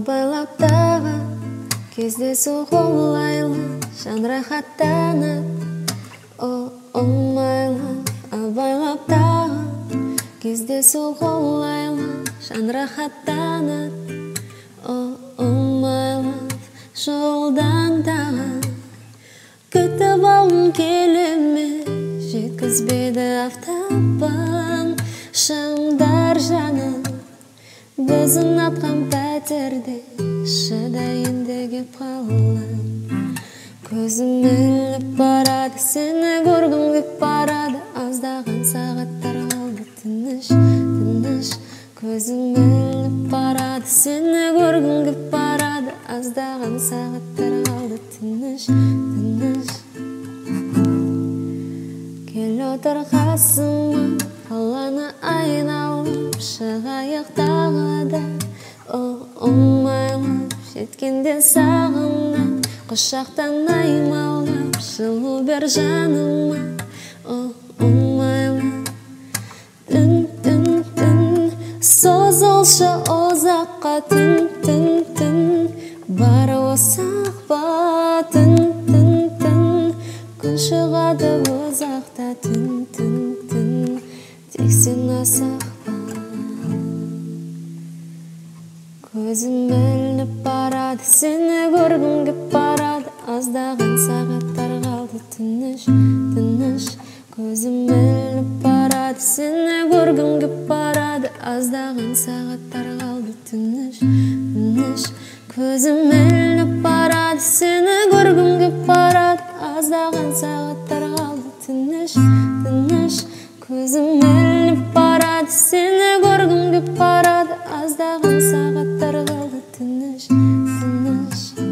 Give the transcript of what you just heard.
абайлап тағы кездесу қолайлы, жан рахаттанып. Оңмайлы абайлап тағы кездесу қолайлы, жан рахаттанып. Оңмайлы жолдан тағы күтіп алғым келеме, жеткізбеді автопан шамдар жаным. Көзін атқан пәтерде шыдайын деп қалам. Көзім іліп барады, сені көргім кеп барады. Аздаған сағаттар қалды тыныш, тыныш. Көзім іліп барады, сені көргім кеп барады. Аздаған сағаттар қалды тыныш, тыныш. Кел отыр қасыма, қаланы айналып шығайық тағы да. Оңмайлап жеткенде сағына, құшақтан аймалап жылу бер жаныма. Оңмайлап түн, түн, түн созылшы ұзаққа, түн, түн, түн бар осақ па, түн, түн, түн күн шығады ұзақта, түн, түн, түн тек сен асақ па. Көзім іліп барады, сені көргім кеп барады. Аздаған сағаттар қалды тыныш, тыныш. Көзім іліп барады, сені көргім кеп барады. Аздаған сағаттар қалды тыныш, тыныш. Көзім іліп барады, сені көргім кеп барады. Аздаған сағаттар қалды тыныш, тыныш. Көзім іліп барады, сені көргім кеп барады. Аздаған сағаттар қалды тыныш, тыныш.